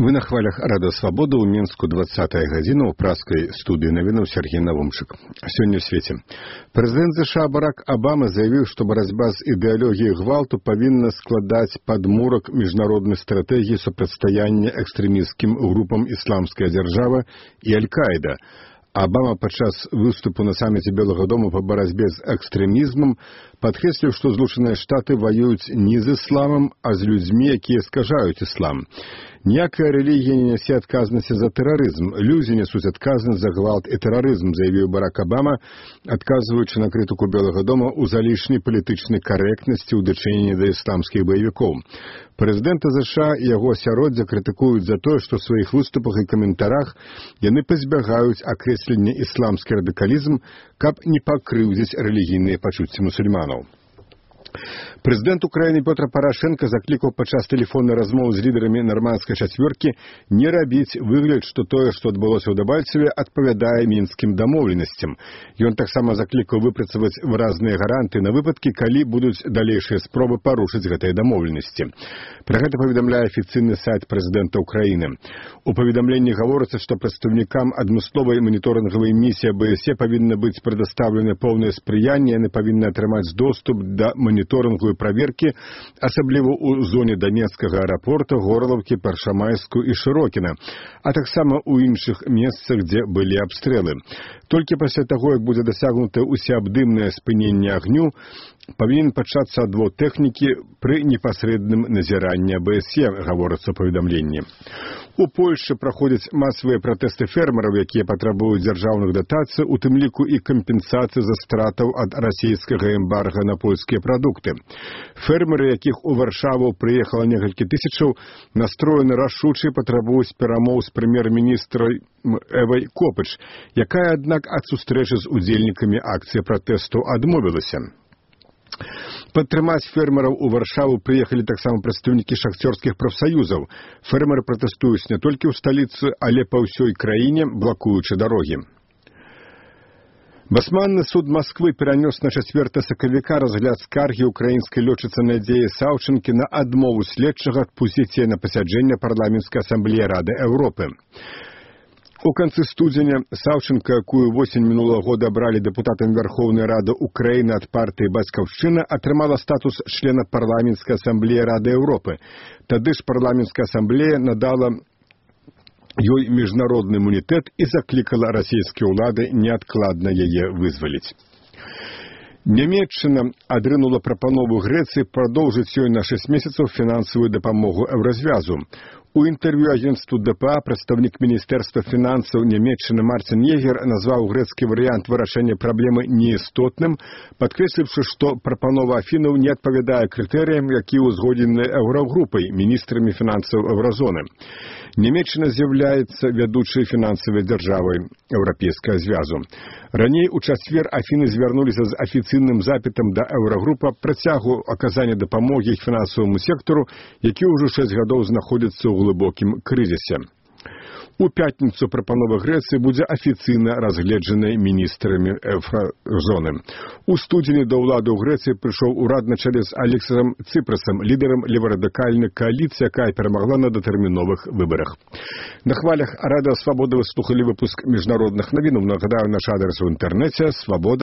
Вы на хвалях Радыё Свабода ў Мінску 20-я гадзіна ў праскай студыі навінаў Сергей Навумчык. Сёння ў свеце. Прэзідэнт США Барак Обама заявіў, што барацьба з ідэалогіяй гвалту павінна складаць падмурак міжнароднай стратэгіі супрацьстаяння экстрэмісцкім групам ісламская дзяржава і Аль-Каіда. Обама падчас выступу на саміце Белага дома па барацьбе з экстрэмізмам падкрэсліў, што Злучаныя Штаты ваююць не з ісламам, а з людзьмі, якія скажаюць іслам. Ніякая рэлігія не нясе адказнасці за тэрарызм. Людзі нясуць адказнасць за гвалт і тэрарызм, заявіў Барак Обама, адказваючы на крытыку Белага дома ў залішняй палітычнай карэктнасці ў дачыненні да ісламскіх баевікоў. Прэзідэнта США і яго асяроддзя крытыкуюць за тое, што ў сваіх выступах і каментарах яны пазбягаюць акрэслення ісламскі радыкалізм, каб не пакрыўдзіць рэлігійныя пачуцці мусульманаў. Прэзідэнт Украіны Пётр Парашенка заклікаў падчас тэлефоннай размовы з лідарамі нармандскай чацвёркі не рабіць выгляд, што тое, што адбылося ў Дэбальцеве, адпавядае мінскім дамоўленасцям. Ён таксама заклікаў выпрацаваць выразныя гаранты на выпадкі, калі будуць далейшыя спробы парушыць гэтыя дамоўленасці. Пра гэта паведамляе афіцыйны сайт прэзідэнта Украіны. У паведамленні гаворыцца, што прадстаўнікам адмысловай маніторынгавай місіі АБСЕ павінна быць прадастаўлена поўнае спрыянне, яны павінны атрымаць доступ да моніторынгу і праверкі, асабліва ў зоне Данецкага аэрапорта, Горлаўкі, Першамайску і Шырокіна, а таксама ў іншых месцах, дзе былі абстрэлы. Толькі пасля таго, як будзе дасягнута усеабдымнае спыненне агню, павінен пачацца адвод тэхнікі пры непасрэдным назіранні АБСЕ, гаворыцца ў паведамленні. У Польшчы праходзяць масавыя пратэсты фермераў, якія патрабуюць дзяржаўных датацый, у тым ліку і кампенсацыі за стратаў ад расійскага эмбарга на польскія прадукты. Фермеры, якіх у Варшаву прыехала некалькі тысячаў, настроены рашуча і патрабуюць перамоў з прэм'ер-міністрай Эвай Копач, якая, аднак, ад сустрэчы з удзельнікамі акцыі пратэсту адмовілася. Падтрымаць фермераў у Варшаву прыехалі таксама прадстаўнікі шахцёрскіх прафсаюзаў. Фермеры пратэстуюць не толькі ў сталіцы, але па ўсёй краіне, блакуючы дарогі. Басманны суд Масквы перанёс на 4 сакавіка разгляд скаргі украінскай лётчыцы Надзеі Саўчынкі на адмову следчага адпусціць яе на пасяджэнне парламенцкай асамблеі Рады Еўропы. У канцы студзеня Саўчынка, якую восень мінулага года абралі дэпутатам Верхоўнай Рады Украіны ад партыі «Бацькаўшчына», атрымала статус члена парламенцкай асамблеі Рады Еўропы. Тады ж парламенцкая асамблея надала ёй міжнародны імунітэт і заклікала расійскія ўлады неадкладна яе вызваліць. Нямецчына адрынула прапанову Грэцыі прадоўжыць ёй на 6 месяцаў фінансавую дапамогу Еўразвязу. У інтэрв'ю агенцтву ДПА прадстаўнік Міністэрства фінансаў Нямецчыны Марцін Егер назваў грэцкі варыянт вырашэння праблемы неістотным, падкрэсліўшы, што прапанова Афінаў не адпавядае крытэрыям, якія ўзгоднены Еўрагрупай, міністрамі фінансаў Еўразоны. Нямецчына з'яўляецца вядучай фінансавай дзяржавай Еўрапейскага звязу. Раней у чацвер Афіны звярнуліся з афіцыйным запітам да Еўрагрупа працягу аказання дапамогі фінансаваму сектару, які ўжо 6 гадоў знаходзіцца ў глыбокім крызісе. У пятніцу прапанова Грэцыі будзе афіцыйна разгледжанай міністрамі Еўразоны. У студзені да ўлады ў Грэцыі прыйшоў урад на чале з Алексісам Цыпрасам, лідарам леварадыкальнай кааліцыі, якая перамагла на датэрміновых выбарах. На хвалях Радыё Свабода вы слухалі выпуск міжнародных навінаў. Нагадаю, наш адрес у інтэрнэце свабода.